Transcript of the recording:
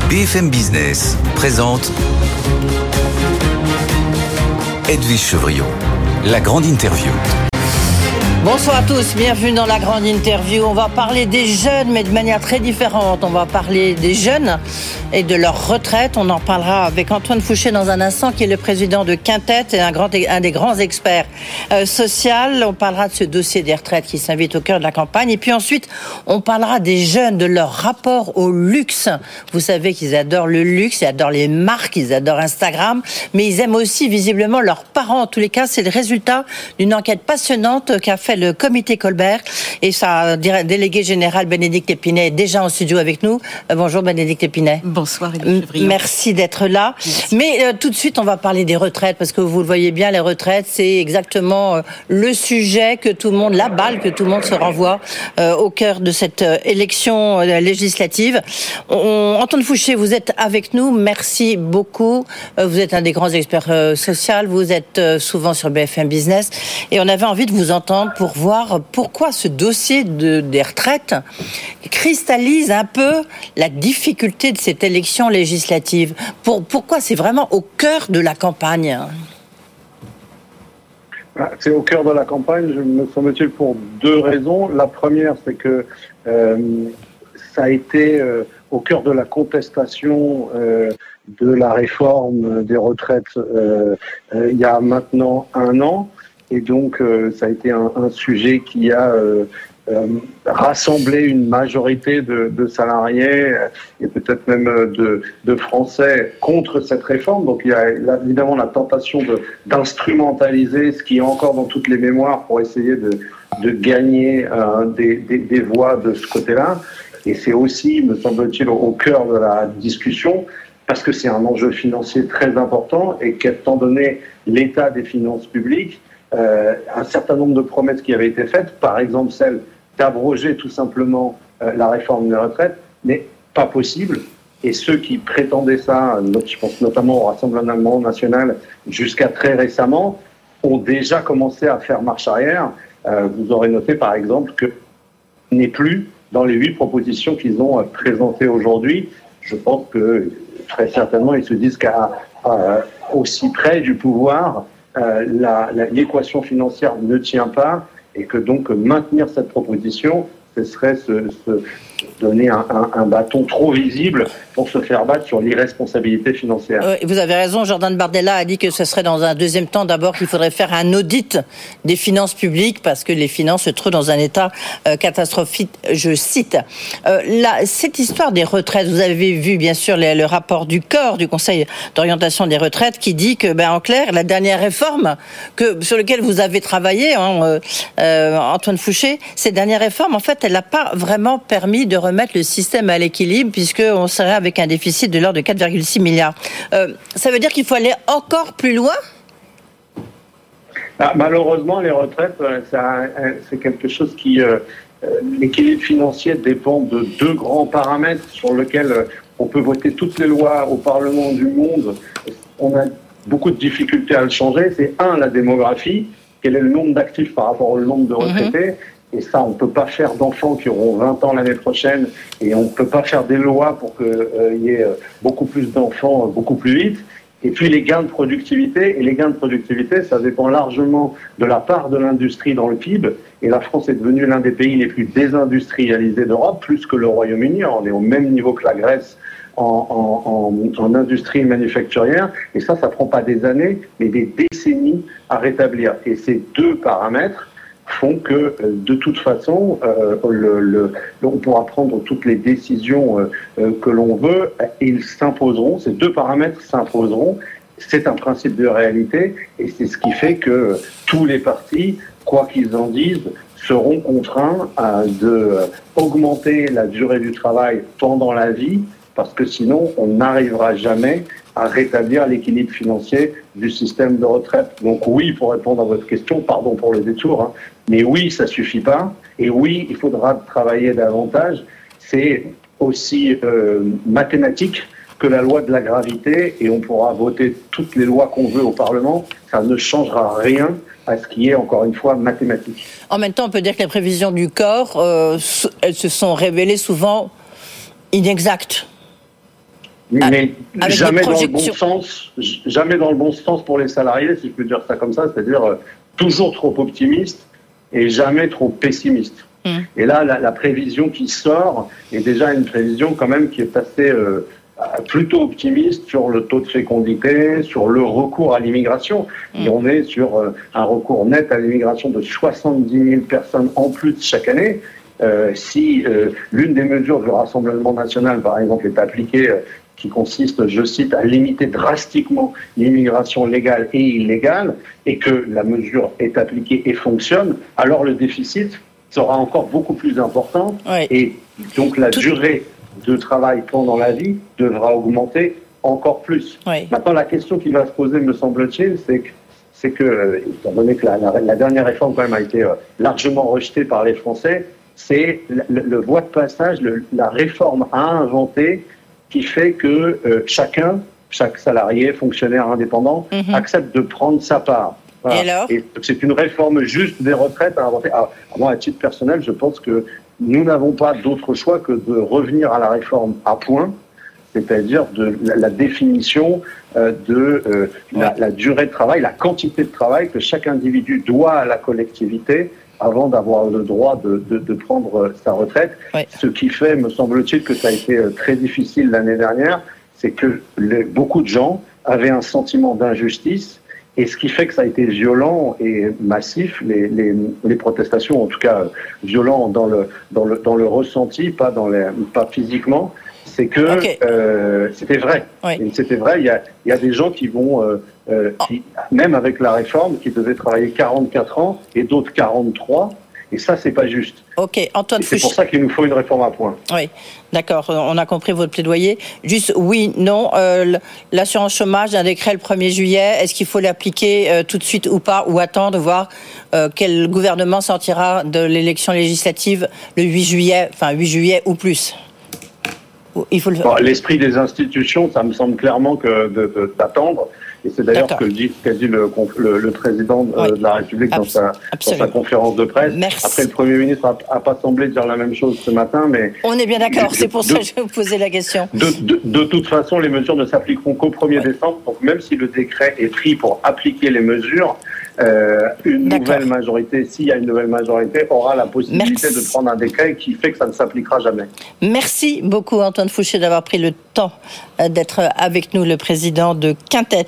BFM Business présente Edwige Chevrillon, la grande interview. Bonsoir à tous, bienvenue dans la grande interview. On va parler des jeunes, mais de manière très différente. On va parler des jeunes et de leur retraite. On en parlera avec Antoine Fouché dans un instant, qui est le président de Quintet et un des grands experts sociaux. On parlera de ce dossier des retraites qui s'invite au cœur de la campagne. Et puis ensuite, on parlera des jeunes, de leur rapport au luxe. Vous savez qu'ils adorent le luxe, ils adorent les marques, ils adorent Instagram, mais ils aiment aussi visiblement leurs parents. En tous les cas, c'est le résultat d'une enquête passionnante qu'a fait le comité Colbert, et sa délégué général Bénédicte Épinay est déjà en studio avec nous. Bonjour Bénédicte Épinay. Bonsoir Edwige Chevrillon. Merci d'être là. Merci. Mais tout de suite, on va parler des retraites, parce que vous le voyez bien, les retraites, c'est exactement le sujet que tout le monde, la balle que tout le monde se renvoie au cœur de cette élection législative. Antoine Fouché, vous êtes avec nous. Merci beaucoup. Vous êtes un des grands experts sociaux. Vous êtes souvent sur BFM Business, et on avait envie de vous entendre pour voir pourquoi ce dossier des retraites cristallise un peu la difficulté de cette élection législative. Pourquoi c'est vraiment au cœur de la campagne ? C'est au cœur de la campagne, me semble-t-il, pour deux raisons. La première, c'est que ça a été au cœur de la contestation de la réforme des retraites il y a maintenant 1 an. Et donc, ça a été un sujet qui a rassemblé une majorité de salariés et peut-être même de Français contre cette réforme. Donc, il y a évidemment la tentation d'instrumentaliser ce qui est encore dans toutes les mémoires pour essayer de gagner des voix de ce côté-là. Et c'est aussi, me semble-t-il, au cœur de la discussion, parce que c'est un enjeu financier très important et qu'étant donné l'état des finances publiques, un certain nombre de promesses qui avaient été faites, par exemple celle d'abroger tout simplement la réforme des retraites, n'est pas possible. Et ceux qui prétendaient ça, je pense notamment au Rassemblement national, jusqu'à très récemment, ont déjà commencé à faire marche arrière. Vous aurez noté par exemple que n'est plus dans les 8 propositions qu'ils ont présentées aujourd'hui. Je pense que très certainement ils se disent qu'à aussi près du pouvoir, l'équation financière ne tient pas, et que donc maintenir cette proposition, ce serait se donner un bâton trop visible pour se faire battre sur l'irresponsabilité financière. Vous avez raison, Jordan Bardella a dit que ce serait dans un deuxième temps d'abord qu'il faudrait faire un audit des finances publiques, parce que les finances se trouvent dans un état catastrophique, je cite. Cette histoire des retraites, vous avez vu bien sûr le rapport du COR, du Conseil d'orientation des retraites, qui dit que, en clair, la dernière réforme sur laquelle vous avez travaillé, Antoine Fouché, cette dernière réforme, en fait, elle n'a pas vraiment permis de remettre le système à l'équilibre, puisqu'on serait avec un déficit de l'ordre de 4,6 milliards. Ça veut dire qu'il faut aller encore plus loin ? Malheureusement, les retraites, c'est quelque chose qui... l'équilibre financier dépend de 2 grands paramètres sur lesquels on peut voter toutes les lois au Parlement du monde. On a beaucoup de difficultés à le changer. C'est la démographie. Quel est le nombre d'actifs par rapport au nombre de retraités ? Et ça, on ne peut pas faire d'enfants qui auront 20 ans l'année prochaine, et on ne peut pas faire des lois pour qu'il y ait beaucoup plus d'enfants beaucoup plus vite. Et puis les gains de productivité, ça dépend largement de la part de l'industrie dans le PIB. Et la France est devenue l'un des pays les plus désindustrialisés d'Europe, plus que le Royaume-Uni. On est au même niveau que la Grèce en industrie manufacturière. Et ça prend pas des années, mais des décennies à rétablir. Et ces 2 paramètres font que, de toute façon, on pourra prendre toutes les décisions que l'on veut, et ils s'imposeront, ces 2 paramètres s'imposeront. C'est un principe de réalité, et c'est ce qui fait que tous les partis, quoi qu'ils en disent, seront contraints d'augmenter la durée du travail pendant la vie, parce que sinon, on n'arrivera jamais à rétablir l'équilibre financier du système de retraite. Donc oui, pour répondre à votre question, pardon pour le détour, mais oui, ça suffit pas, et oui, il faudra travailler davantage. C'est aussi mathématique que la loi de la gravité, et on pourra voter toutes les lois qu'on veut au Parlement, ça ne changera rien à ce qui est, encore une fois, mathématique. En même temps, on peut dire que les prévisions du COR, elles se sont révélées souvent inexactes. mais jamais dans le bon sens, jamais dans le bon sens pour les salariés, si je peux dire ça comme ça, c'est-à-dire toujours trop optimiste et jamais trop pessimiste. Et là, la prévision qui sort est déjà une prévision quand même qui est assez plutôt optimiste sur le taux de fécondité, sur le recours à l'immigration. Et on est sur un recours net à l'immigration de 70 000 personnes en plus chaque année. Si l'une des mesures du Rassemblement national, par exemple, est appliquée, qui consiste, je cite, à limiter drastiquement l'immigration légale et illégale, et que la mesure est appliquée et fonctionne, alors le déficit sera encore beaucoup plus important, et donc la durée de travail pendant la vie devra augmenter encore plus. Maintenant, la question qui va se poser, me semble-t-il, c'est que, étant donné que la dernière réforme quand même a été largement rejetée par les Français, c'est le voie de passage, la réforme à inventer qui fait que chaque salarié, fonctionnaire indépendant, accepte de prendre sa part. Voilà. Et c'est une réforme juste des retraites à inventer. Moi, à titre personnel, je pense que nous n'avons pas d'autre choix que de revenir à la réforme à point, c'est-à-dire de la définition de la durée de travail, la quantité de travail que chaque individu doit à la collectivité avant d'avoir le droit de prendre sa retraite. Ce qui fait, me semble-t-il, que ça a été très difficile l'année dernière, c'est que beaucoup de gens avaient un sentiment d'injustice, et ce qui fait que ça a été violent et massif, les protestations, en tout cas violent dans le ressenti, pas physiquement, c'est que c'était vrai. Et c'était vrai, il y a des gens qui vont, même avec la réforme, qui devaient travailler 44 ans et d'autres 43, et ça, c'est pas juste. Antoine Fouché. C'est pour ça qu'il nous faut une réforme à point. Oui, d'accord, on a compris votre plaidoyer. Juste, oui, non, l'assurance chômage, un décret le 1er juillet, est-ce qu'il faut l'appliquer tout de suite ou pas, ou attendre, voir quel gouvernement sortira de l'élection législative le 8 juillet ou plus? Il faut l'esprit des institutions, ça me semble clairement que d'attendre. Et c'est d'ailleurs ce qu'a dit le président de la République dans sa conférence de presse. Après, le Premier ministre n'a pas semblé dire la même chose ce matin, mais... On est bien d'accord, c'est pour ça que je vais vous poser la question. De toute façon, les mesures ne s'appliqueront qu'au 1er décembre, donc même si le décret est pris pour appliquer les mesures, une nouvelle majorité, s'il y a une nouvelle majorité, aura la possibilité de prendre un décret qui fait que ça ne s'appliquera jamais. Merci beaucoup, Antoine Fouché, d'avoir pris le temps d'être avec nous, le président de Quintet.